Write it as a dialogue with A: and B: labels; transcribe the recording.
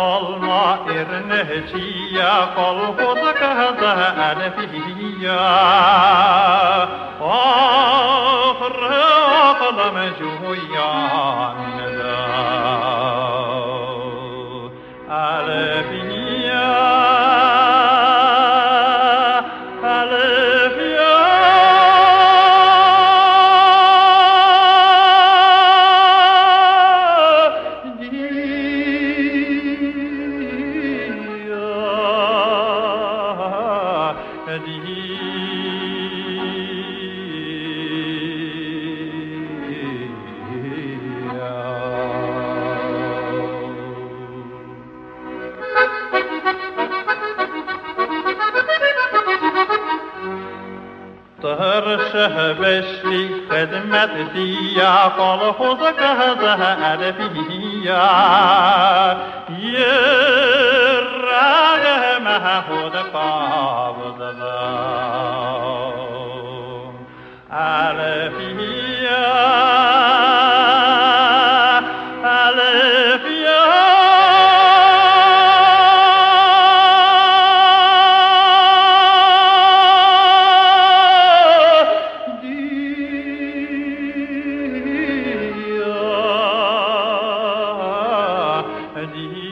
A: olma irneciya kolhuda kahda alfiya ahre aqlam juyan da alfiya ترشه بشلی خدمت دیا قلخوز کهزه الفیا یه راه محفوظ قابض الفیا الفیا Adi